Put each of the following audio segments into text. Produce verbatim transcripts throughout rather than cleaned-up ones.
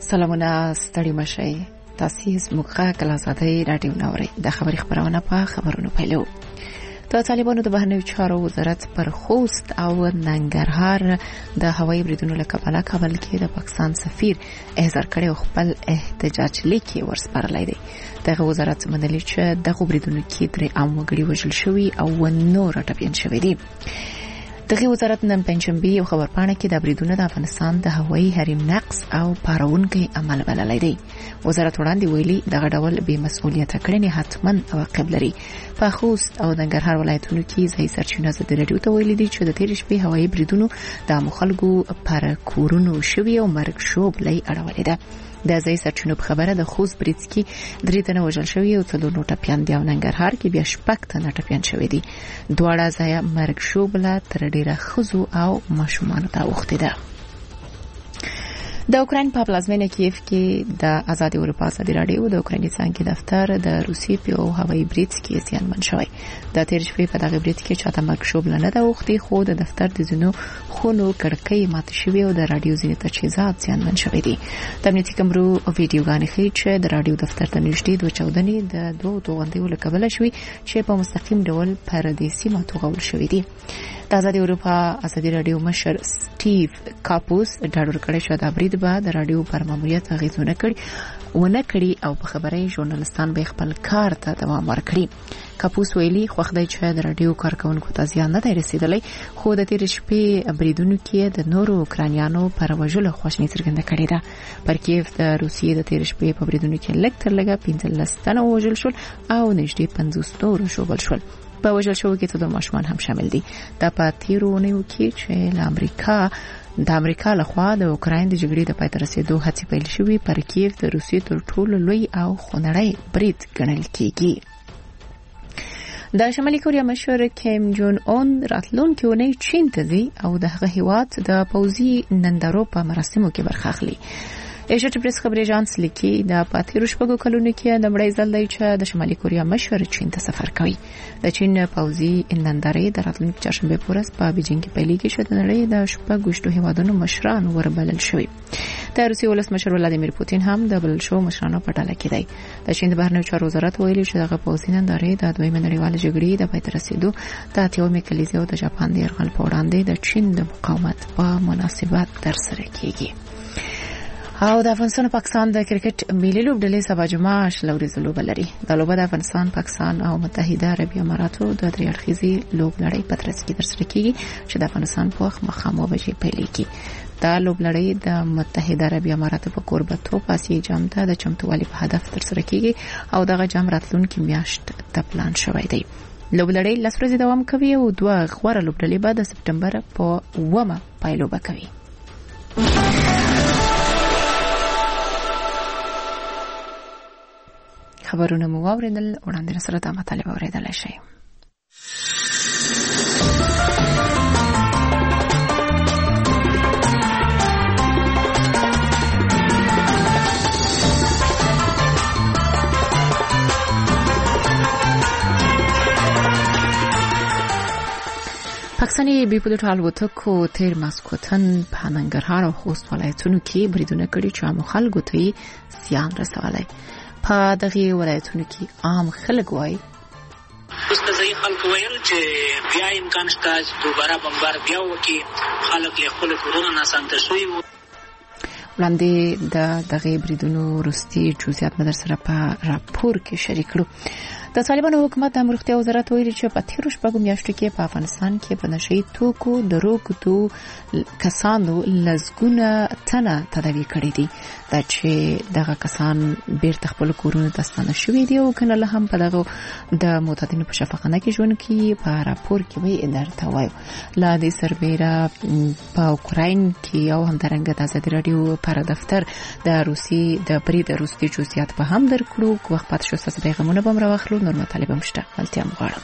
سلامونه ستړي مشئ. تاسو زموږ کله آزادۍ رادیو نوري د خبري خبرونه په خبرونو پیلو. د طالبانو د بهرنیو چارو وزارت پر خوست او ننګرهار د هوایي بریدونو له کبله کابل کې د پاکستان سفیر احضار کړي او خپل احتجاج لیکي ورسپارلی دی. دغه وزارت منلي چې دغه بریدونو کې درې عام وګړي وژل شوي او نور ټپیان شوي دي. دغه وزارت نن پنځشنبه یو خبرپاڼه کې د بریدونو د افغانستان د هوایي حریم نقص او پارونکي عمل بللی دی. وزارت وړاندې ویلي دغه ډول بې مسؤلیته کړنې حتما عواقب لري. په خوست او ننګرهار ولایتونو کې ځای سرچینه د رادیو ته ویلي دي چې د تېرې شپې هوایي بریدونو د خلکو پر کورونو شوي او مرګ شوبلې اړولې ده. د ځای سرچینو په خبره د خوست برید کې درې تنه وژل شوي او څلور نور ټپیان دي او ننګرهار کې بیا شپږ تنه ټپیان شوي دي. دواړه ځایه مرګ شوبله تر ډیره ښځو او ماشومانو ته اوښتې ده. د اوکراین په پلازمینه کیف کې د آزادي اروپا ازادي راډیو د اوکرایني څانګې دفتر د روسي په هوایي برید کې زیانمن شوی. د تېر شپې په دغه برید کې چاته مرګ شوبله نه ده اوښتې، خو د دفتر د ځینو خونو کړکۍ ماته شوې او د راډیو ځینې تجهیزات زیانمن شوي دي. د امنیتي کمرو ویډیوګانې ښیي چې د راډیو دفتر ته نږدې دوه چاودنې د دوو توغندیو له کبله شوي چې په مستقیم ډول پر دې سیمه توغول شوي دي. د آزادي اروپا ازادي راډیو مشر سټیو کاپوس ډاډ ورکړی چې دا برید به د راډیو پر ماموریت اغېز ونه کړي ونه کړي او په خبري ژورنالستان به خپل کار ته دوام ورکړي. کاپوس ویلي خوښ دی چې د راډیو کارکونکو ته زیان نه دی رسیدلی، خو د تېرې شپې بریدونو کې د نورو اوکرانیانو پر وژلو خواشیني څرګنده کړې ده. پر کیف د روسیې د تېرې شپې په بریدونو کې لږ تر لږه پنځلس تنه وژل شول او نږدې پنځوس نور ژوبل شول. په وژل شوو کې څلور ماشومان هم شامل دي. دا په تیرو اونیو کې چې له امریکا د امریکا لخوا د اوکراین د جګړې د پای ته رسیدو هڅې پیل شوې، پر کیف د روسیې تر ټولو لوی او خونړی برید ګڼل کېږي. د شمالي کوریا مشر کیم جون اون راتلونکي اونۍ چین ته ځي او د هغه هیواد د پوځي نندارو په مراسمو کې برخه اخلي. ایشیا پریس خبري اژانس لیکي د پاتې شپږو کلونو کې د مړی ځل دی چې د شمالي کوریا مشر چین ته سفر کوي. د چین پوځي نندارې د راتلونکي چهارشنبه په ورځ په بیجینګ کې پیلېږي چې د نړۍ د شپږو شتو هیوادونو مشران وربلل شوي. د روسیې ولسمشر ولادیمیر پوتین هم د بلل شوو مشرانو په ډله کې دی. د چین د بهرنیو چارو وزارت ویلي چې دغه پوځي نندارې د دویمې نړیوالې جګړې د پای ته رسیدو د اتیومې کلیزې او د جاپان د یرغل په وړاندې د چین د مقاومت په مناسبت ترسره کیږي. او د افغانستان او پاکستان د کرکټ ملي لوبډلې سبا جمعه شل ورځې لوبه لري. د لوبه د افغانستان، پاکستان او متحده عربي اماراتو د درې اړخیزې لوبلړۍ په ترڅ کې ترسره کیږي چې د افغانستان په وخت مخامخ بجې پیلېږي. دا لوبلړۍ د متحده عربي اماراتو په کوربتوب آسیایي جام ته د چمتووالي په هدف ترسره کیږي او دغه جام راتلونکي میاشت ته پلان شوی دی. لوبلړۍ لس ورځې دوام کوي او دوه غوره لوبډلې به د سپټمبر په اوومه پایلوبه کوي. خبرونه مو واوریدل، وړاندې سره د مطالبه اوریدلای شئ. پاکستاني بیپیلوټ الوتکو تیر ماسکوتن په ننګرهار او خوست ولایتونو کې بریدونه کړي چې عام خلکو ته زیان رسولی. په دغه ولایتونو کې عام خلک وایي اوس د ځای خلکو ویل چې بیا امکان شته چې دوباره بمبار بیا وکړي، خلک له خپلو کورونو ناسمته شوي وو. وړاندې د دغه بریدونو وروستي جزئیات مې در سره په راپور کې شریک کړو. د طالبانو حکومت د روغتیا وزارت ویلي چې په تیرو شپږو میاشتو کې په افغانستان کې په نشهیي توکو د روږدو کسانو لسګونه تنه تداوي کړي دي. دا چې دغه کسان بیرته خپل کورونو ته ستانه شوي دي او کنه له هم په دغه د معتادینو په شفاخانه کې ژوند کوي. په راپور کې وایي درته وایو لا د سربېره په اوکراین کې او همدارنګه د ازادي راډیو پر دفتر د روسي د برید روسي جزئیات په هم درکړو. وخت پات شو ستاسو پیغامونه بم راوخلو. نور مطالبه مشته غلطي هم غواړم.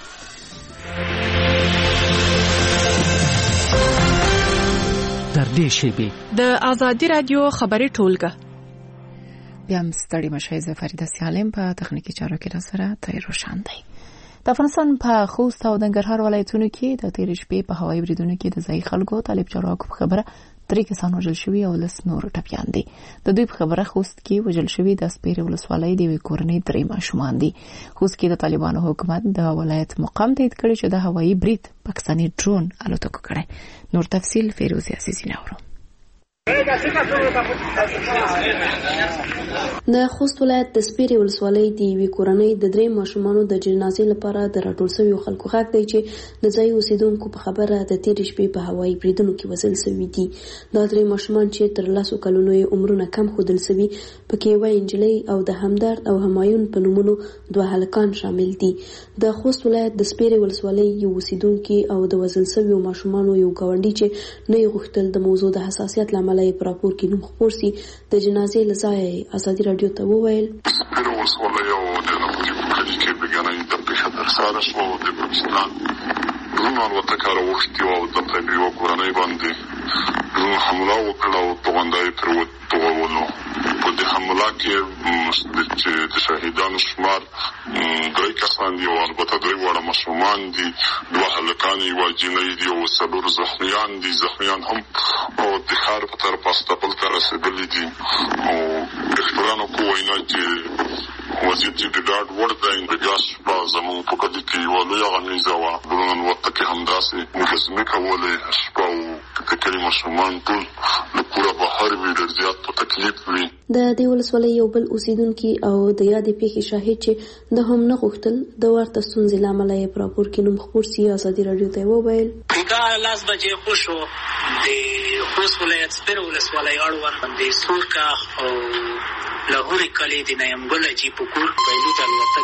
در دې شیبې د آزادي رادیو خبري ټولګه بیا هم ستړي مشئ. زه فریده سالم په تخنیکي چارو کې را سره تای روشن دی. د افغانستان په خوست او ننګرهار ولایتونو کې د تېرې شپې په هوایي بریدونو کې د ځای خلکو طالب چارواکو په خبره درې کسان وژل شوي او لس نور ټپیان دي. د دوی په خبره خوست کې وژل شوي د سپیرې ولسوالۍ د یوې کورنۍ درې ماشومان دي. خوست کې د طالبانو حکومت د ولایت مقام تایید کړی چې د هوایي برید پاکستاني ډرون الوتکو کړی. نور تفصیل فیروزی عزیزی نورو. د خوست ولایت د سپیرې ولسوالۍ د یوې کورنۍ د درې ماشومانو د جنازې لپاره د راټول شویو خلکو غږ دی چې د ځایي اوسیدونکو په خبره د تېرې شپې په هوایي بریدونو کې وژل شوي دي. دا درې ماشومان چې تر لسو کلونو یې عمرونه کم ښودل شوي، پکې یوه نجلۍ او د همدرد او همایون په نومونو دوه هلکان شامل دي. د خوست ولایت د سپیرې ولسوالۍ یو اوسیدونکي او د وژل شویو ماشومانو یو ګاونډي چې نه یې غوښتل د موضوع د حساسیت له امله یې په راپور کې نوم خپور سي، د جنازې له ځایه ازادي راډیو ته وویل سپیرې ولسوالۍ او د نفوذي په کلي کې بېګنۍ د پېښه ترسره شوه او د پاکستان ډرون الوتکه راوښتې او دلته په یوه کورنۍ باندې ډرون حمله وکړه او توغنده یې ترې وتوغولو. په دې حمله کې د شهیدانو شمار درې کسان دي او البته درې واړه ماشومان دي، دوه هلکان یوه جینۍ دي او څلور زخمیان دي. زخمیان هم د ښار په طرف استابل ته رسېدلي دي او ډاکټرانو کو وینا چې وضعیت یې د ډاډ وړ دی. بیا شپه زموږ په کلي کې یوه لویه غمیزه وه، ډرون الوتکې همداسې مجسمې کولې. شپه او د کلي ماشومان ټول له کوره بهر وي، ډېر زیات په تکلیف وي. د دې ولسوالۍ یو بل اوسیدونکي او د یادې پیښې شاهد چې د هم نه غوښتل د ورته ستونزې له امله یې په راپور کې نوم خپور سي، ازادي راډیو ته وویل دا لاس بجې خو شو د خوست ولایت سپیرې ولسوالۍ اړوند د سورکاخ او لاهوري کلي د نیمګل جي په کور پیلوټ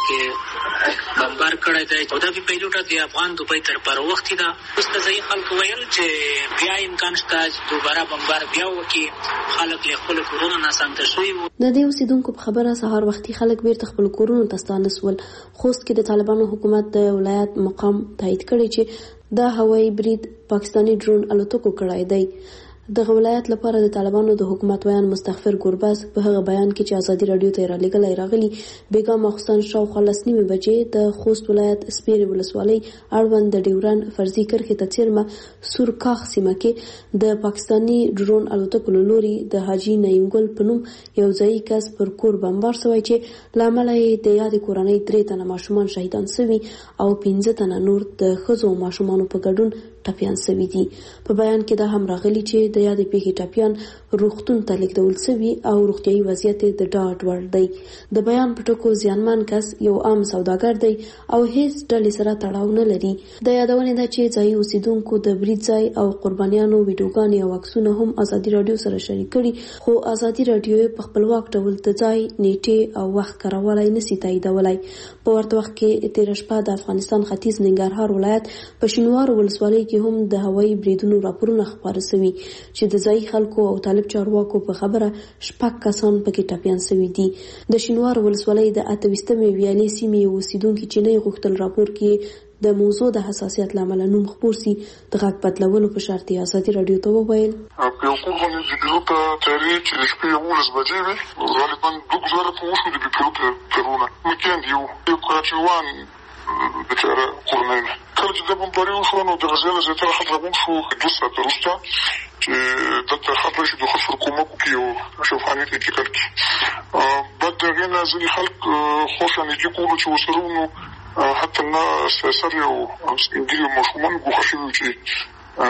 الوتکې بمبار کړی دی او دا پیلوټ د افغان دوبۍ تر پر وخت دا اوس د ځای خلکو ویل چې بیا امکان شته چې دوباره بمبار بیا وکړي. خلک له خپل کورونو نه سمته شوي وو. د دې اوسیدونکو په خبره سهار وختي خلک بیرته خپل کورونو ته ستانه سول. خوست کې د طالبانو حکومت د ولایت مقام تایید کړی چې دا هوایي برید پاکستاني ډرون الوتکو کړی دی. دغه ولایت لپاره د طالبانو د حکومت ویان مستغفر ګورباز په هغه بیان کې چې ازادي راډیو ته رالیږلی راغلی بیګا ماخوستن شاوخوا لس نیمې بجې د خوست ولایت سپیرې ولسوالۍ اړوند د ډیورن فرضي کرښې ته څیرمه سورکاخ سیمه کې د پاکستاني ډرون الوتکو له لورې د حاجي نعیم ګل په نوم یو ځایي کس پر کور بمبار شوی چې له امله یې د یادې کورنۍ درې تنه ماشومان شهیدان شوي او پنځه تنه نور د ښځو او ماشومانو په ګډون ټپیان شوي دي. په بیان کې دا هم راغلي چې د یادې پیښې ټپیان روغتون ته لیږدول شوي او روغتیایي وضعیت د ډاډ وړ دی. د بیان په ټکو زیانمن کس یو عام سوداګر دی او هیڅ ډلې سره تړاو نه لري. د یادونې ده چې ځایي اوسیدونکو د برید ځای او قربانیانو ویډیوګانې او عکسونه هم ازادي راډیو سره شریک کړي، خو ازادي راډیو په خپلواک ډول د ځای نیټې او وخت کارولی نشي تاییدولی. په ورته وخت کې تېره شپه د افغانستان ختیځ ننګرهار ولایت په شینوارو ولسوالۍ کې هم د هوایي بریدونو راپورونه خپاره شوي چې د ځایي خلکو او طالب چارواکو په خبره شپږ کسان پکې ټپیان شوي دي. د شینوارو ولسوالۍ د اته ویشتمې ویالې سیمې اوسیدونکي چې نه یې غوښتل راپور کې د موضوع د حساسیت له امله نوم خپور سي، د غږ بدلولو په شرط یې ازادي راډیو ته وویل په یو کور باندې د پیلوټ تیارې چې د شپې یولس بجې وې، غالبا دوه ګزاره په وشو د پیلوټ ترونه میکند یو یو کراچیوان بچاره کورنۍ ده. کله چې دا بمباري وشوه نو د غزې له زیاتره خلک راغونډ شو دوه ساعته وروسته چې دلته خلک راشي د ښځو کومک وکړي او شفاهاني ته انتقال کړي. بعد د هغې نه ځینې خلک خوښه نږدې کولو چې ورسره وو نو حتی نه سر یو سپین ږیري ماشومان ګوښه شوي وو چې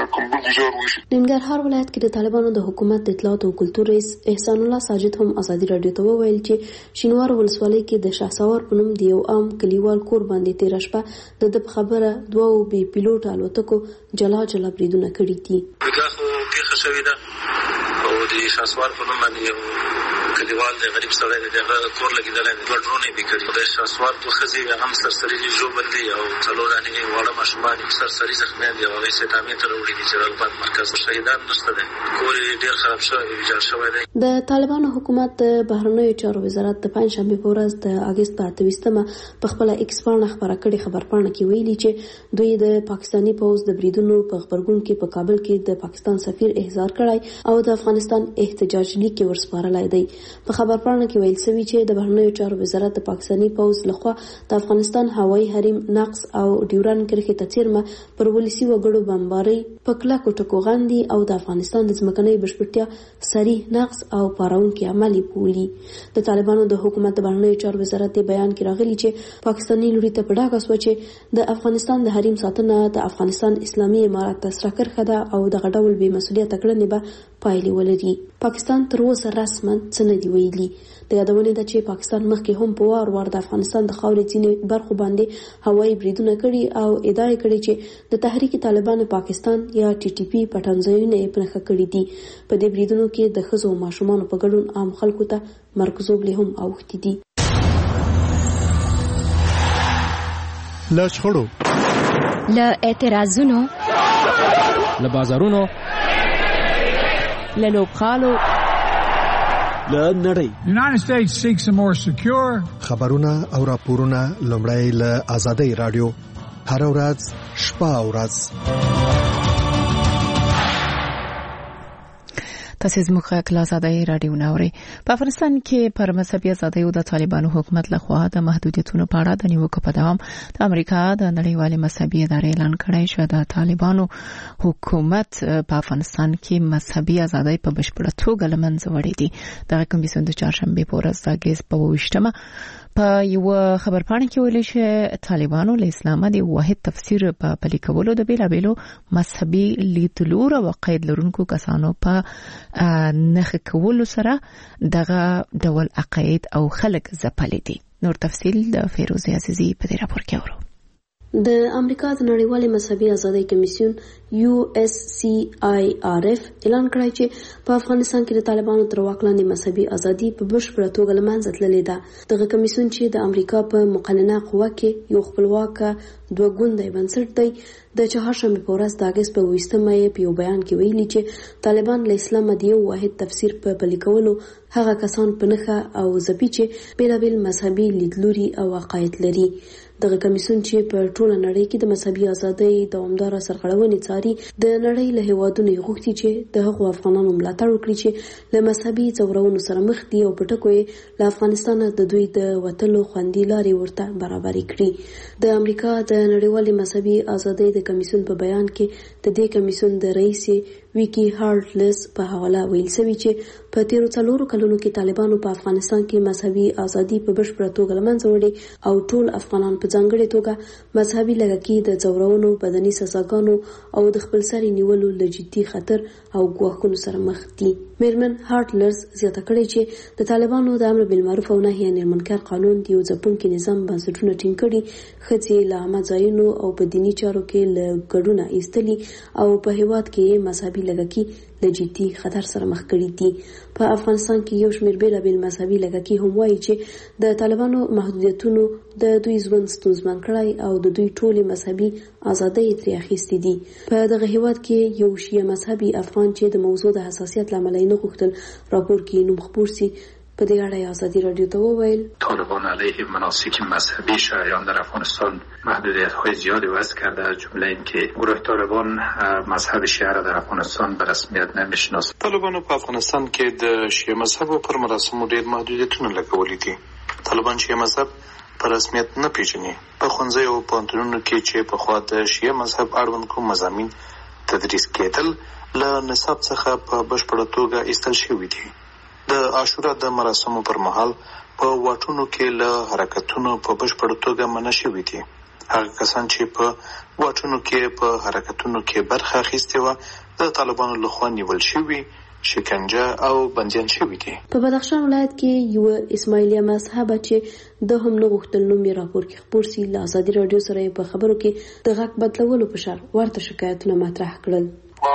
ننګرهار ولایت کې د طالبانو د حکومت د اطلاعات او کلتور رئیس احسان الله ساجد هم ازادي راډیو ته وویل چې شینوار ولسوالۍ کې د شهسوار په نوم د یو عام کلیوال کور باندې تېره شپه د ده په خبره دوه بې پیلوټه الوتکو جلا جلا بریدونه کړي دي. دا خو پیښه شوې ده او د شهسوار په نوم باندې یو کلیوال د غریب سړی دی، دغه کور لګېدلی دی، دوه ډرونې بې کړي. د شهسوار دوه ښځې هم سرسري ژوبل دي او څلور دانې واړه ماشومان سرسري زخمیان دي او هغوی سیتامې ته راوړي دي چې رغبت مرکز شهیدان نشته دی، کور یې ډېر خراب شوی ویجاړ شوی دی. د طالبانو حکومت د بهرنیو چارو وزارت د پنجشنبې په ورځ د اګست په اته ویشتمه په خپله ایکس پاڼه خپره کړې خبرپاڼه کې ویلي چې دوی د پاکستاني پوځ د بریدونو په غبرګون کې په کابل کې د پاکستان سفیر احضار کړی او د افغانستان احتجاج لیک ورسپارلی دی. په خبرپاڼه کې ویل شوی چې د بهرنیو چارو وزارت د پاکستاني پوځ لخوا د افغانستان هوایي حریم نقض او ډیورن کرښې ته څیرمه پر ولسي وګړو بمباري په کلکو ټکو غندي او د افغانستان د ځمکنۍ بشپړتیا صریح نقض او پاروونکي عملي بولي. د طالبانو د حکومت د بهرنیو چارو وزارت بیان کې راغلي چې پاکستاني لوري ته په ډاګه سوه چې د افغانستان د حریم ساتنه د افغانستان اسلامي امارات ته سره کرښه ده او دغه ډول بې مسؤلیته کړنې به پایلې ولري. پاکستان تر اوسه رسما څه نه دي ویلي. د یادونې ده چې پاکستان مخکې هم په وار وار د افغانستان د خاورې ځینې برخو باندې هوایي بریدونه کړي او ادعا یې کړې چې د تحریک طالبان پاکستان یا ټي ټي پي پټنځایونه یې په نښه کړي دي. په دې بریدونو کې د ښځو او ماشومانو په ګډون عام خلکو ته مرګ ژوبلې هم اوښتي دي. له شخړو، له اعتراضونو، له بازارونو، له لوبخالو، له نړۍ. United States seeks a more secure. خبرونه او راپورونه لومړی له آزادۍ رادیو هر ورځ شپه او ورځ. تاسو زموږ غږ له آزادۍ رادیو ناوړي. په افغانستان کې پر مذهبي ازادیو د طالبانو حکومت لخوا د محدودیتونو په اړه د نیوکو په دوام د امریکا د نړیوالې مذهبي ادارې اعلان کړی چې د طالبانو حکومت په افغانستان کې مذهبي ازادۍ په بشپړه توګه له منځه وړې دي. دغه کمیسیون د چهارشنبې په ورځ د اګست په اوویشتمه په یو خبرپاڼه کې ویلي چې طالبانو له اسلامه د واحد تفسیر په پلي کولو د بیلابیلو مذهبي لیدلورو او قید لرونکو کسانو په نښه کولو سره دغه ډول عقاید او خلک ځپلي دي. نور تفصیل د فیروزه عزیزی په دې راپور کې اورو. د امریکا د نړیوالې مذهبي ازادۍ کمیسیون یو اس سی آی آر اف اعلان کړی چې په افغانستان کې د طالبانو تر واک لاندې مذهبي ازادي په بشپړه توګه له منځه تللې ده. دغه کمیسیون چې د امریکا په مقننه قوه کې یو خپلواک دوه ګوندی بنسټ دی د چهارشنبې په ورځ د اګست په اوویشتمه یې په یو بیان کې ویلي چې طالبان له اسلامه د یو واحد تفسیر په پلي کولو هغه کسان په نښه او ځپي چې بېلابېل مذهبي لیدلوري او عقاید لري. دغه کمیسیون چې په ټوله نړۍ کې د مذهبي ازادۍ دوامداره سرغړونې څاري د نړۍ له هیوادونو یې غوښتي چې د هغو افغانانو ملاتړ وکړي چې له مذهبي ځورونو سره مخ دي او په ټکو یې له افغانستانه د دوی د وتلو خوندي لارې ورته برابرې کړي. د امریکا د نړیوالې مذهبي ازادۍ د کمیسیون په بیان کې د دې کمیسیون د رئیس ویکی هارټلس په حواله ویل شوی چې په تیرو څلورو کلونو کې طالبانو په افغانستان کې مذهبي ازادي په بشپړه توګه له منځه وړې او ټول افغانان په ځانګړې توګه مذهبي لږکي د ځورونو، بدني سزاګانو او د خپلسري نیولو له جدي خطر او ګواښونو سره مخ دي. میرمن هارټلس زیاته کړې چې د طالبانو د امر بالمعروف او نهي عن المنکر قانون د یو ځپونکي نظام بنسټونه ټینګ کړي، ښځې له عامه ځایونو او په دیني چارو کې له ګډونه ایستلي او په هیواد کې مذهبي لږکي له جدي خطر سره مخ کړي دي. په افغانستان کې یو شمېر بېلابېل مذهبي لږکي هم وایي چې د طالبانو محدودیتونو د دوی ژوند ستونزمن کړی او د دوی ټولې مذهبي ازادۍ ترې اخیستې دي. په دغه هیواد کې یو شیعه مذهبي افغان چې د موضوع د حساسیت له امله یې نه غوښتل راپور کې نوم خپور سي په دې اړه آزادی رادیو ته وویل طالبان علیه مناسک مذهبی شیعیان در افغانستان محدودیت‌های زیادی وضع کرده، از جمله اینکه گروه طالبان مذهب شیعه را در افغانستان به رسمیت نمی‌شناسد. طالبان په افغانستان کې د شیعه مذهب پر مراسمو ډېر محدودیتونه لګولي دي. طالبان شیعه مذهب په رسمیت نه پیژني. په ښوونځیو او پوهنتونونو کې چې پخوا د شیعه مذهب اړوند کوم مضامین تدریس کېدل له نصاب څخه په بشپړه توګه ایستل شوي دي. د عاشورا د مراسمو پر مهال په واټونو کې له حرکتونو په بشپړه توګه منع شوي دي. هغه کسان چې په واټونو کې په حرکتونو کې برخه اخیستې وه د طالبانو لخوا نیول شوي، شکنجه او بندیان شوي دي. په بدخشان ولایت کې یو اسماعیلیه مذهب چې د هم نه غوښتل نوم یې راپور کې خپور سي له آزادي رادیو سره په خبرو کې د غږ بدلولو په شر ورته شکایتونه مطرح کړل.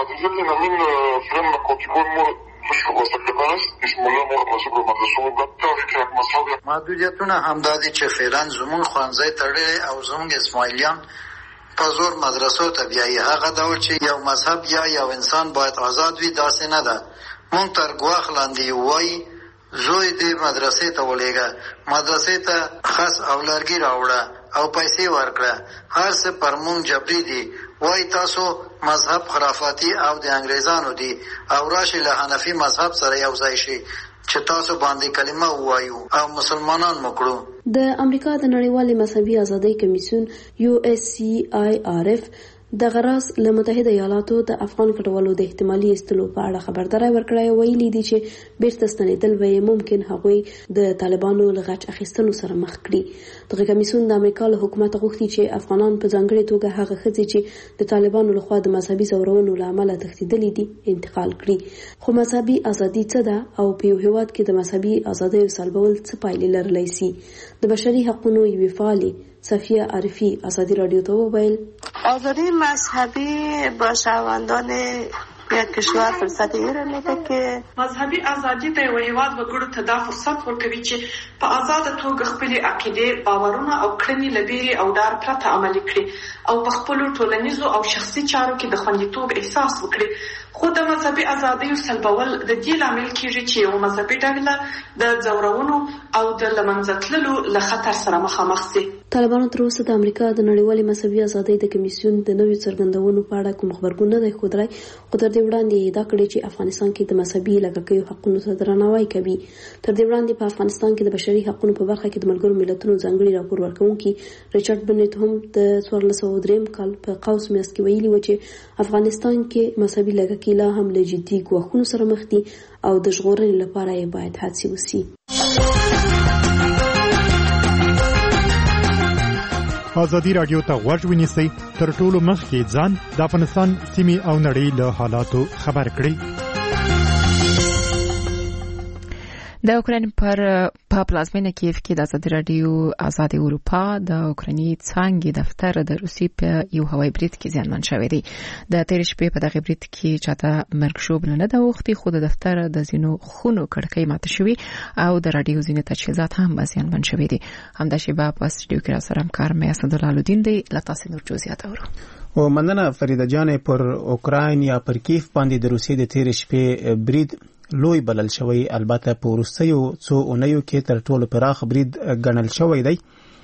محدودیتونه همدا دي چې فعلا زموږ ښوونځی تړلی او زموږ اسماعیلیان په زور مدرسو ته بیایي. هغه ډول چې یو مذهب یا یو انسان باید آزاد وي داسې نه ده. موږ تر ګواښ لاندې وایي زوی دې مدرسې ته ولېږه، مدرسې ته خس او لرګي راوړه او پیسې ورکړه، هر څه پر موږ جبري دي. وایي تاسو مذهب خرافاتي او د انګریزانو دي او راشي له حنفي مذهب سره یو ځای شي. چې تاسو باندې کلمه ووایو او مسلمانان مکړو. د امریکا د نړیوالې مذهبي ازادۍ کمیسیون یو اس سی آی آر اف د غراس له متحده ایالاتو د افغان کډوالو د احتمالي ایستلو په اړه خبرداري ورکړې ویلي دي چې بیرته ستنېدل به ممکن هغوی د طالبانو له غچ اخیستلو سره مخ کړي. دغه کمیسیون د امریکا له حکومت غوښتي چې افغانان په ځانګړي توګه هغه ښځې چې د طالبانو لخوا د مذهبي زورونو له امله تښتېدلې دي انتقال کړي. خو مذهبي ازادي څه ده او په یو هېواد کې د مذهبي ازادۍ سلبول څه پایلې لرلی سي؟ د بشري حقوقو یوې فعالې صفیه عارفی ازادی رادیو ته وویل آزادی مذهبی با شهروندان یک کشور فرصت ایره میده که مذهبي ازادي د یو هیواد وګړو ته دا فرصت ورکوي چې په آزاده توګه خپل عقیده، باورونه او کړنې لبیري او ډار پرته عملي کړي او په خپل ټولنیزو او شخصي چارو کې د خوندیتوب احساس وکړي. خو د مذهبي ازادۍ سلبول د دې لامل کیږي چې یو مذهبي ډله د ځورونو او د لمنځه تللو له خطر سره مخامخ شي. طالبانو تر اوسه د امریکا د نړیوالې مذهبي ازادۍ د کمیسیون د نویو څرګندونو په اړه کوم خبرګون نه دی ښودلی، خو تر دې وړاندې ادعا کړې چې افغانستان کې د مذهبي لږکیو حقونو ته درناوی کوي. تر دې وړاندې په افغانستان کې د بشري حقونو په برخه کې د ملګرو ملتونو ځانګړي راپور ورکوونکي ریچارډ بنټ هم د څوارلس سوه دریم کال په قوس میاشت کې ویلي و چې افغانستان کې مذهبي لږکي لا هم له جدي ګواښونو سره مخ دي او د ژغورنې لپاره یې باید هڅې وسي. ازادي رادیو ته غوږ ونیسئ، تر ټولو مخکې ځان د افغانستان سیمې او نړۍ له حالاتو خبر کړئ. د اوکراین پر په پلازمینه کیف کې د ازادي رادیو آزادي اروپا د اوکرایني څانګې دفتر د روسي په یو هوایي برید کې زیانمن شوی دی. د تیر شپې په دغه برید کې چاته مرګ ژوبله نه ده اوښتې، خو د دفتر د ځینو خونو کړکۍ ماته شوي او د رادیو ځینې تجهیزات هم زیانمن شوي دي. همدا شیبه په سټډیو کې راسره همکار مې اسدالله الدین دی. له تاسې نور جزئیات اورو. او مننه فریده جان. پر اوکراین یا پر کیف باندې د روسیې د تیر شپې برید لوی بلل شوی، البته په وروستیو څو اونیو کې تر ټولو پراخ برید ګڼل شوی دی.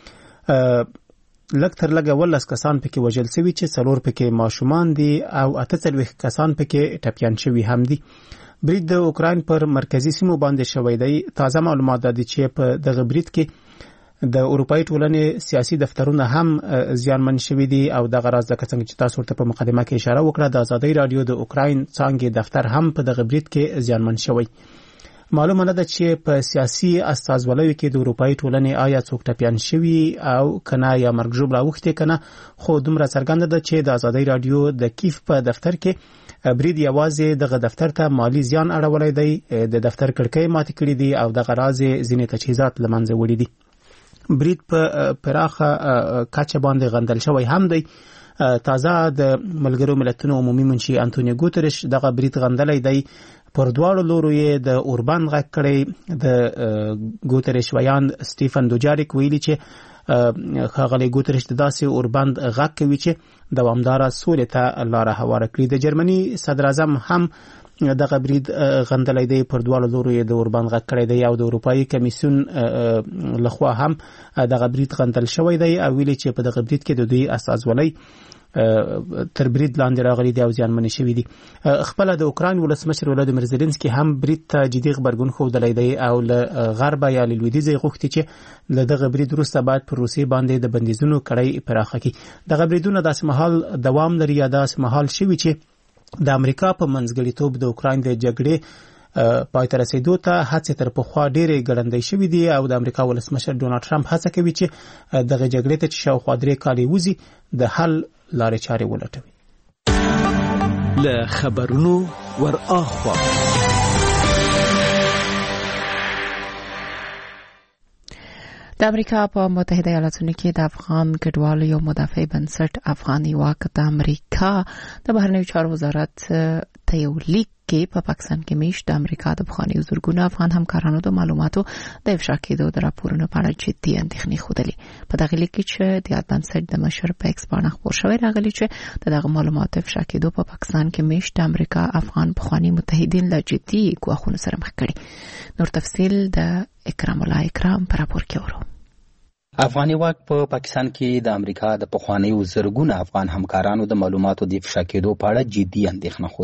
لږ تر لږه ولس کسان پکې وژل شوي چې څلور پکې ماشومان دي او اته څلوېښت کسان پکې ټپیان شوي هم دي. برید د اوکراین پر مرکزي سیمو باندې شوی دی. تازه معلومات دي چې په دغه برید کې د اروپאי ټولنې سیاسي دفترونه هم زیانمن شوي دي او دغه راز لکه څنګه چې تاسو ورته په مقدمه کې اشاره وکړه، د ازادۍ رادیو د اوکراین څانګې دفتر هم په دغه برید کې زیانمن شوی. معلومه نه ده چې په سیاسي استازولیو کې د اروپאי ټولنې آیا څوک ټپیان شوي او کنه یا مرګ ژوبله اوښتې کنه، خو دومره څرګنده ده چې د ازادۍ رادیو د کیف په دفتر کې برید یوازې دغه دفتر ته مالی زیان اړولی دی، د دفتر کړکۍ ماتې کړي دي او دغه راز ځینې تجهیزات له منځه وړي دي. برید په پراخه کچه باندې غندل شوی هم دی. تازه د ملګرو ملتونو عمومي منشي انټونیو ګوتریش دغه برید غندلی دی. پر دواړو لورو یې د اوربان غږ کړی. د ګوتریش ویان سټیفن دوجاریک ویلي چې ښاغلی ګوتریش د داسې اوربند غږ کوي چې دوامداره سولې ته لاره هواره کړي. د جرمني صدراعظم هم دغه برید غندلی دی، پر دواړو لورو یې د اوربان غږ کړی دی او د اروپایي کمیسیون لخوا هم دغه برید غندل شوی دی او ویلي چې په دغه برید کې د دوی استازولۍ تر برید لاندې راغلي دي او زیانمنې شوي دي. خپله د اوکراین ولسمشر ولادیمیر زلنسکي هم برید ته جدي غبرګون ښودلی دی او له غربه یا له لویدیځه یې غوښتي چې له دغه برید وروسته باید پر روسیې باندې د بندیزونو کړۍ پراخه کړي. دغه بریدونه داسې مهال دوام لري یا داسې مهال شوي چې د امریکا په منځګړیتوب د اوکراین د جګړې پای ته رسېدو ته هڅې تر پخوا ډېرې ګړندۍ شوي دي او د امریکا ولسمشر ډونالډ ټرمپ هڅه کوي چې دغه جګړې ته چې شاوخوا درې کالې وځي د حل لارې چارې ولټوي. له خبرونو ور اخوا د امریکا په متحده ایالاتونو کې د افغان کډوالو یو مدافع بنسټ افغاني واک د امریکا د بهرنیو چارو وزارت ته یو لیک کې په پاکستان کې میشت د امریکا د پخوانیو زرګونو افغان همکارانو د معلوماتو د افشا کېدو د راپورونو په اړه جدي اندېښنې ښودلې. په دغه لیک کې چې د یاد بنسټ د مشر په ایکس باندې خپور شوی راغلی چې د دغه معلوماتو افشا کېدو په پاکستان کې میشت د امریکا افغان پخواني متحدین له جدي ګواښونو سره مخ کړي. نور تفصیل د اکرام الله اکرام په راپور کې ورو. افغاني واک په پاکستان کې د امریکا د پخوانیو زرګونو افغان همکارانو د معلوماتو د افشا کېدو په اړه جدي اندېښنه ښودلې.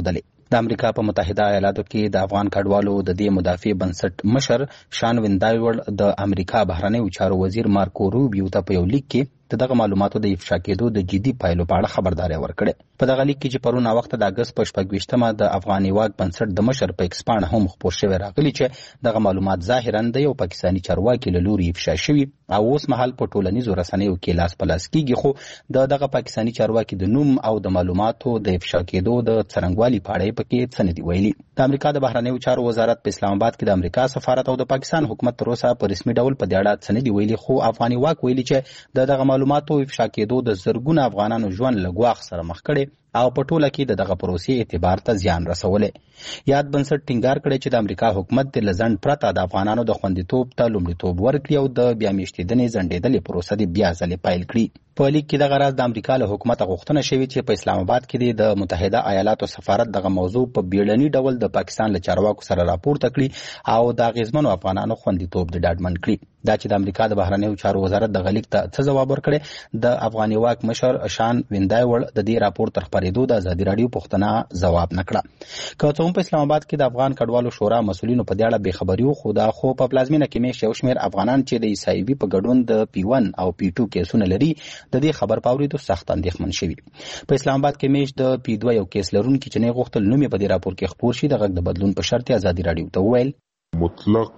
د امریکا په متحده ایالاتو کې د افغان کډوالو د دې مدافع بنسټ مشر شان ویندایور د امریکا بهرنیو چارو وزیر مارکو روبیو ته په یو لیک کې د دغه معلوماتو د افشا کېدو د جدي پایلو په اړه خبرداري ورکړه. په دغه لیک کې چې پرون وخت د اگست په شپږ ویشتمه د افغاني واک بنسټ د مشر په ایکس پاڼه هم خبر شوی راغلی چې دغه معلومات ظاهرا د یو پاکستاني چارواکي له لوري افشا شوی او اوس مهال په ټولنیزو رسنیو کې لاس په لاس کېږي، خو د دغه پاکستاني چارواکي د نوم او د معلوماتو د افشا کېدو د څرنګوالي په اړه پکې څه نه دی ویلي. د امریکا د بهرنیو چارو وزارت په اسلام آباد کې د امریکا سفارت او د پاکستان حکومت تر اوسه په رسمي ډول په دې اړه څه نه دی ویلي، خو افغاني واک ویلي چې د دغه معلوماتو افشا کېدو د زرګونو افغانانو ژوند له ګواښ سره مخ کړي او په ټوله کې د دغه پروسې اعتبار ته زیان رسولې. یاد بنسټ ټینګار کړی چې د امریکا حکومت د لزند پرته د افغانانو د خوندیتوب ته لومړیتوب ورکړي او د بیا میشتېدنې ځنډېدلې پروسه د بیا ځلې پیل کړي. په لیک کې دغه راز د امریکا له حکومت غوښتنه شوې چې په اسلام آباد کې د متحده ایالاتو سفارت دغه موضوع په بیړني ډول د پاکستان له چارواکو سره راپورته کړي او د اغیزمنو افغانانو خوندیتوب د ډاډمن کړي. دا چې د امریکا د بهرنیو چارو وزارت دغه لیک ته څه ځواب ورکړي، د افغاني واک مشر شان ویندایور د دې راپور تر خپرېدو د ازادي راډیو پوښتنه ځواب نه کړه. که څه هم په اسلام آباد کې د افغان کډوالو شورا مسؤلینو په دې اړه بې خبري وو، خو دا خو په پلازمینه کې میشت یو شمېر افغانان چې د عیسایوي په ګډون د پی ون او پی ټو کیسونه لري د دې خبر په اورېدو سخت اندېښمن شوي. په اسلام آباد کې میشت د پی دوه یو کیس لرونکي چې نه غوښتل نوم یې په دې راپور کې خپور شي د غږ د بدلون په شرط ازادي راډیو ته وویل مطلق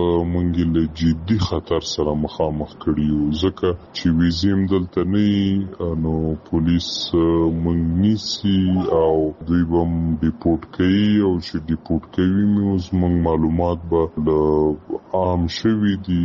مونږ له جدي خطر سره مخامخ کړیو، ځکه چې ویزیم دلته نه نو پولیس مونږ نیسي او دوی به ډیپورټ کوي او چې ډیپورټ کوي موږ مونږ معلومات به له عام شوي دي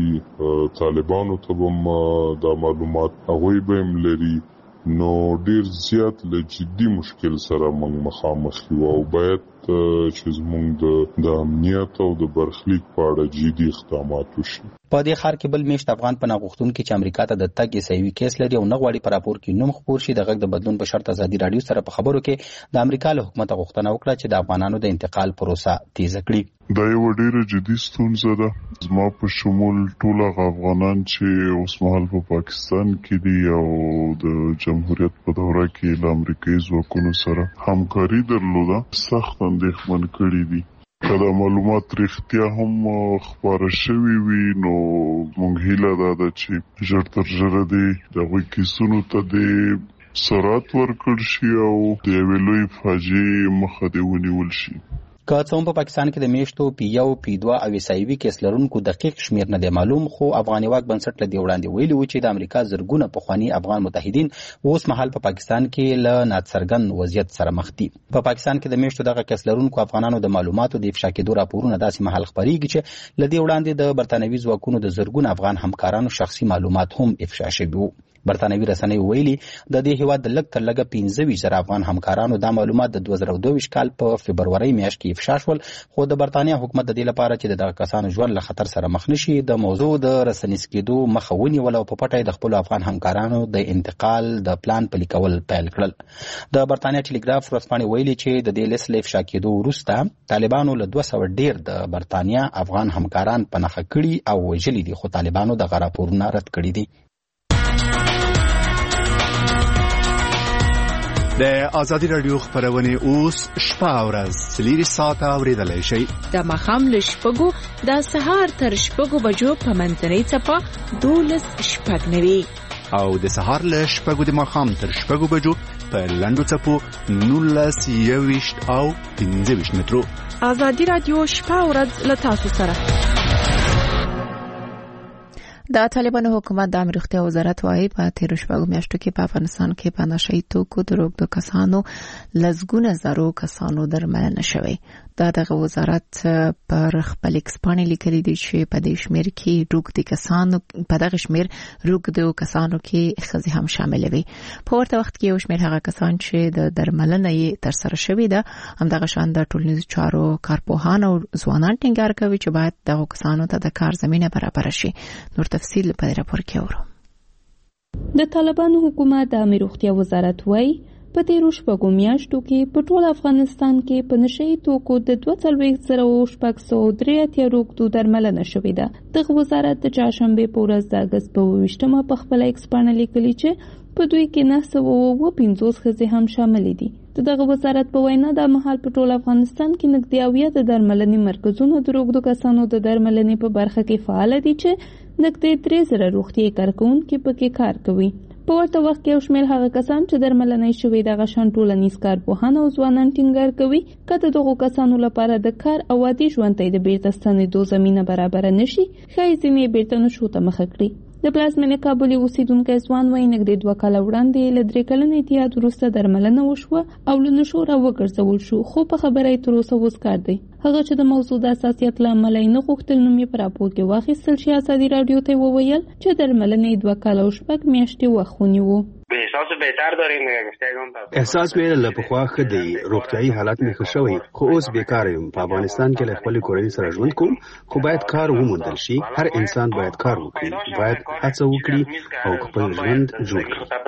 طالبانو ته به دا معلومات هغوی به هم لري، نو ډیر زیات له جدي مشکل سره مونږ مخامخ یو او باید چې زمونږ د امنیت او د برخلیک په اړه جدي اقدامات وشي. په دې ښار کې بل میشت افغان پناه غوښتونکي چې امریکا ته د تګ عیسایوي کیس لري او نه غواړي په راپور کې نوم خپور شي د غږ د بدلون په شرط ازادي راډیو سره په خبرو کې د امریکا له حکومت غوښتنه وکړه چې د افغانانو د انتقال پروسه تیزه کړي. دا یو ډیره جدي ستونزه ده، زما په شمول ټول هغه افغانان چې اوس مهال په پاکستان کې دي او د جمهوریت په دوره کې له امریکایي ځواکونو سره همکاري درلوده سخت اندېښمن کړي دي. که دا معلومات رښتیا هم خپاره شوي وي نو موږ هیله دا ده چې ژر تر ژره دې د هغوی کیسونو ته د سرعت ورکړل شي او د یوې لویې فاجعې مخه دې ونیول شي. که څه هم په پاکستان کې د میشتو پی یو پی دوه او عیسایوي کیس لرونکو دقیق شمیر نه دی معلوم، خو افغاني واک بنسټ له دې وړاندې ویلي و چې د امریکا زرګونه پخواني افغان متحدین اوس مهال په پاکستان کې له ناڅرګند وضعیت سره مخ دي. په پاکستان کې د میشتو دغه کیس لرونکو افغانانو د معلوماتو د افشا کېدو راپورونه داسې مهال خپرېږي چې له دې وړاندې د برتانوي ځواکونو د زرګونه افغان همکارانو شخصي معلومات هم افشا شوي وو. برتانوي رسنیو ویلي د دې هیواد د لږ تر لږه پنځه ویشت زره افغان همکارانو دا معلومات د دوه زره دوه ویشت کال په فبرورۍ میاشت کې افشا شول، خو د برتانیا حکومت د دې لپاره چې دغه کسانو ژوند له خطر سره مخ نشي د موضوع د رسنیز کېدو مخه ونیول او په پټه د خپل افغان همکارانو د انتقال د پلان پلي کول پیل کړل. د برتانیا ټلګراف ورځپاڼې ویلي چې د دې لیست له افشا کېدو وروسته طالبانو له دوه سوه ډیر د برتانیا افغان همکاران په نښه کړي او وژلي دي، خو طالبانو دغه راپورونه رد کړي دي. د ازادي راډیو خبرونه اوس شپه او ورځ سلیری ساعت اوریدلای شي. د مخام له شپږو د سهار تر شپږو بجو په منځنۍ څپه دولس شپږ نوي او د سهار له شپږو د مخام تر شپږو بجو په لنډو څپو نولس یويشت او پنځه ویشت مترو. ازادي راډیو شپه او ورځ له تاسو سره. د طالبانو حکومت د امر روغتیا وزارت وايي په تیر شپږو میاشتو کې په افغانستان کې په نشئی توکو د روغتو کسانو لزګونه زرو کسانو درملنه شوې. دا دغه وزارت پر خپل ایکسپانې لیکلي دي چې په دې شمیر کې روغتي کسانو په دغه شمیر روغتو کسانو کې ښځې هم شامل وي. په ورته وخت کې یو شمیر هغه کسان چې د درملنه یې تر سره شوې ده همدغه شان د ټولنیزو چارو کارپوهان او ځوانان ټینګار کوي چې باید دغه کسانو ته د کار زمينه برابر شي. نور تفصیل په راپور کې اورو. د طالبانو حکومت د امر روغتیا وزارت وايي په تیرو شپږو میاشتو کې په ټول افغانستان کې په نشئی توکو د دوه څلوېښت زره شپږ سوه درې اتیا روغتو درملنه شوې ده. دغه وزارت د چهارشنبې په ورځ د اګست په اووه ویشتمه په خپله ایکسپانه لیکلي چې په دوی کې نهه سوه اووه پنځوس ښځې هم شاملې دي. د دغه وزارت په وینا د مهال په ټول افغانستان کې نږدې اویا د درملنې مرکزونه د روږدو کسانو د درملنې په برخه کې فعال دي چې نږدې درې زره روغتیايي کارکوونکي پکې کار کوي. په ورته وخت کې یو شمېر هغه کسان چې درملنې شوي دغه شان ټولنیز کارپوهان او ځوانان ټینګار کوي که د دغو کسانو لپاره د کار او عادي ژوند ته د بیرته ستنېدو زمینه برابره نشي ښایي ځینې یې بیرته نشو ته مخه کړي. د پلازمېنې کابل اوسیدونکی ځوان وایي نږدې دوه کاله وړاندې له درې کلن اتحاد وروسته درملنه وشوه او له نشو راوګرځول شو، خو په خبره یې تر اوسه اوس کار دی. هغه چې د موضوع د حساسیت له امله یې نه غوښتل نوم یې په راپور کې واخیستل شي، ازادي راډیو ته وویل چې درملنې دوه کاله او شپږ میاشتې وخت ونیو. احساس مې له پخوا ښه دی، روغتیايي حالت مې ښه شوی، خو اوس بیکاره یم. په افغانستان کې له خپلې کورنۍ سره ژوند کوم، خو باید کار وموندل شي. هر انسان باید کار وکړي، باید هڅه وکړي او خپل ژوند جوړ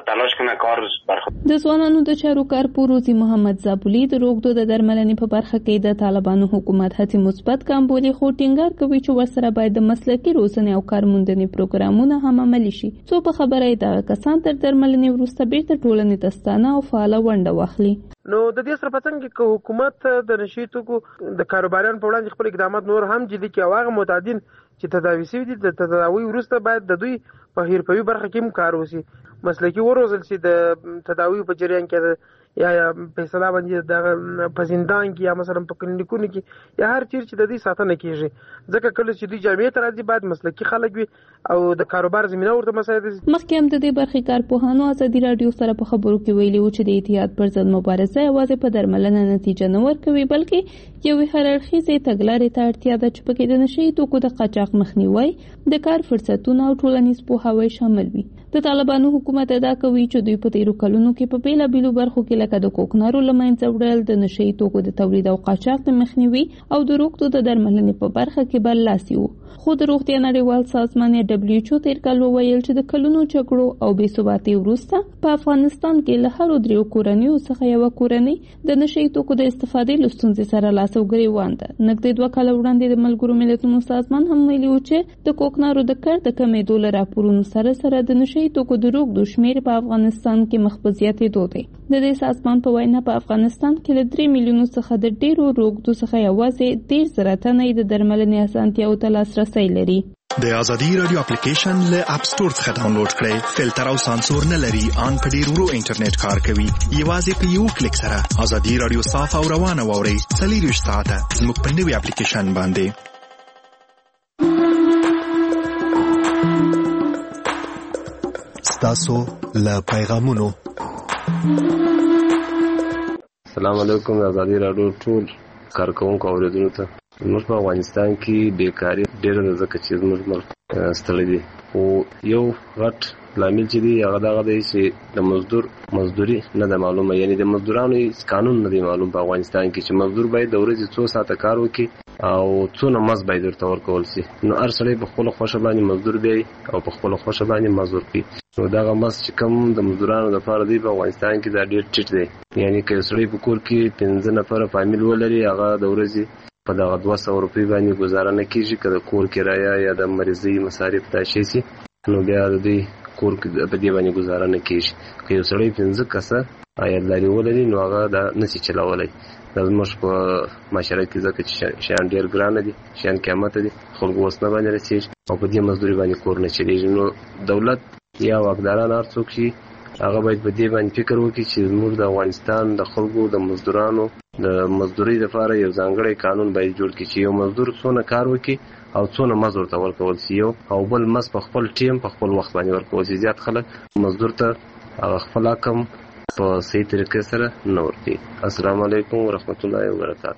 کړي. د ځوانانو د چارو کارپور روزي محمد زابولي د روږدو د درملنې په برخه کې د طالبانو حکومت هڅې مثبت ګام بولي، خو ټینګار کوي چې ورسره باید د مسلکي روزنې او کارموندنې پروګرامونه هم عملي شي، څو په خبره یې دغه کسان تر درملنې وروسته بیرته ټولنې ته ستانه او فعاله ونډه واخلي. نو د دې سره په څنګ کې حکومت د نشي توکو د کاروباریانو په وړاندې خپل اقدامات نور هم جدي کړي او هغه متعدین چې تداوي شوي دي د تداوي وروسته باید د دوی په حرفوي برخه کې هم کار وشي، مسلکي وروزل شي. د تداوي په جریان کې یا یا فیصله باندې د په زندان کې یا مثلا په کلینیکونو کې یا هر چیرې چې د دې ساتنه کیږي، ځکه کله چې دوی جامعې ته راځي باید مسلکي خلک وي او د کاروبار زمینه ورته مساعد شي. مخکې هم د دې برخې کارپوهانو ازادي راډیو سره په خبرو کې ویلي و چې د اتحاد پر ضد مبارزه یوازې په درملنه نتیجه نه ورکوي، بلکې یوې هررخیزې تګلارې ته اړتیا ده چې پکې د نشي توکو د قاچاق مخنیوی، د کار فرصتونه او ټولنیز پوهاوی شامل وي. د طالبانو حکومت ادعا کوي چې دوی په تیرو کلونو کې په بیلابیلو برخو کې لکه د کوکنارو له منځه وړل، د نشي توکو د تولید او قاچاق د مخنیوي او د روغتو د درملنې په برخه کې برلاسي وو. خو د روغتیا نړیوال سازمان یا دبلیو ایچ او تیر کال وویل چې د کلونو جګړو او بې ثباتۍ وروسته په افغانستان کې له هرو دریو کورنیو څخه یوه کورنۍ د نشي توکو د استفادې له ستونزې سره لاس او ګریوان ده. نږدې دوه کاله وړاندې د ملګرو ملتونو سازمان هم ویلي و چې د کوکنارو د کار د کمېدو له راپورونو سره سره د نشي توکو د روږدو شمېر په افغانستان کې مخ په زیاتېدو دی. د دې سازمان په وینا په افغانستان کې له درې میلیونو څخه د ډېرو روږدو څخه یوازې دېرش زره تنه د درملنې اسانتیاوو ته لاسرسی لري. د ازادي رادیو اپلیکیشن له اپ سټور څخه ډاونلوډ کړئ. فلټر او سانسور نه لري، ان په ډیر ورو انټرنیټ کار کوي. یوازې په یو کلیک سره ازادي رادیو صاف او روانه واورئ. څلور ساعته زموږ په نوي اپلیکیشن باندې. ستاسو له پیغامونو. السلام علیکم. ازادي رادیو ټول کارکونکو اوریدونکو ته موږ په افغانستان کې بیکاری ډېره ده، ځکه چې زموږ ملک ستړی دی. خو یو غټ لامل چې دی هغه دغه دی چې د مزدور مزدوري نه ده معلومه، یعنی د مزدورانو قانون نه دی معلوم په افغانستان کې چې مزدور باید د ورځې څو ساعته کار وکړي او څونه مزد باید ورته ورکول شي. نو هر سړی په خپله خوښه باندې مزدور دی او په خپله خوښه باندې مزد ورکوي. نو دغه مزد چې کوم د مزدورانو دپاره دی په افغانستان کې دا ډېر ټیټ دی. یعنی که یو سړی په کور کې پنځه نفره فامیل ولري، هغه د ورځې په دغه دوه سوه روپۍ باندې ګزاره نه کېږي. که د کور کرایه یا د مریضۍ مصارف دا شی سي، نو بیا د دوی کور په دې باندې ګزاره نه کېږي. که یو سړی پنځه کسه عیالداري ولري، نو هغه دا نشي چلولی. دا زموږ په معاشره کې ځکه چې شیان ډېر ګرانه دي، شیان قیمته دي، خلکو وس نه باندې رسېږي او په دې مزدوري باندې کور نه چلېږي. نو دولت یا واکداران هر څوک شي هغه باید په دې باندې فکر وکړي چې زموږ د افغانستان د خلکو د مزدورانو د مزدورۍ لپاره یو ځانګړی قانون باید جوړ کړي چې یو مزدور څونه کار وکړي او څونه مزد ورته ورکول شي، یو او بل مزد په خپل ټیم په خپل وخت باندې ورکول شي. زیات خلک مزدور ته هغه خپل حکم په صحیح طریقې سره نه ورکوي. السلام علیکم ورحمت الله وبرکاته.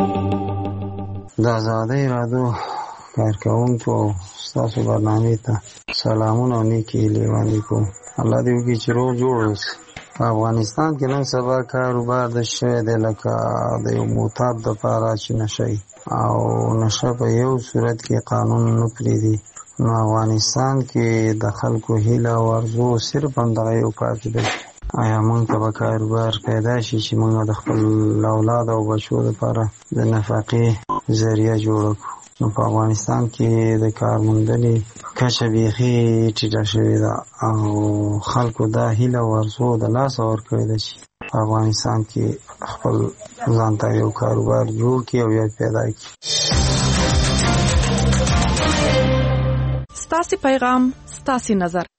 د ازادۍ راډیو کارکوونکو ستاسو برنامې ته سلامونه او نیکې هیلې وړاندې کوم. الله دې وکړي چې روغ جوړ اوسئ. په افغانستان کې نن سبا کاروبار د شوی دی لکه د یو معتاد دپاره چې نشئ او نشه په یو صورت کې قانون نه پرېږدي. نو افغانستان کې د خلکو هیله او ارزو صرف همدغه یو پاتې دی. آیا موږ ته به کاروبار پیدا شي چې موږ د خپل اولاد او بچو لپاره د نفقې ذریعه جوړه کړو؟ نو په افغانستان کې د کار موندنې کچه بیخي ټیټه شوې ده او خلکو دا هیله او ارزو د لاسه ورکړې ده چې په افغانستان کې خپل ځان ته یو کاروبار جوړ کړي او یا پیدا کړي. ستاسو پیغام ستاسو نظر